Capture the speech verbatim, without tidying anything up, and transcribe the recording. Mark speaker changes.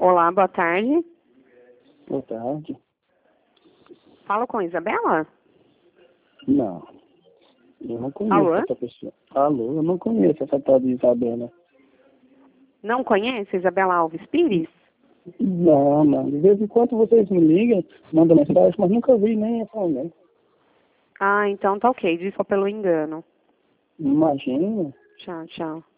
Speaker 1: Olá, boa tarde.
Speaker 2: Boa tarde.
Speaker 1: Falo com Isabela?
Speaker 2: Não. Eu não conheço
Speaker 1: Alô?
Speaker 2: essa pessoa. Alô, eu não conheço essa tal de Isabela.
Speaker 1: Não conhece Isabela Alves Pires?
Speaker 2: Não, não. De vez em quando vocês me ligam, mandam mensagem, mas nunca vi nem essa mulher.
Speaker 1: Ah, então tá ok. Desculpa pelo engano.
Speaker 2: Imagina.
Speaker 1: Tchau, tchau.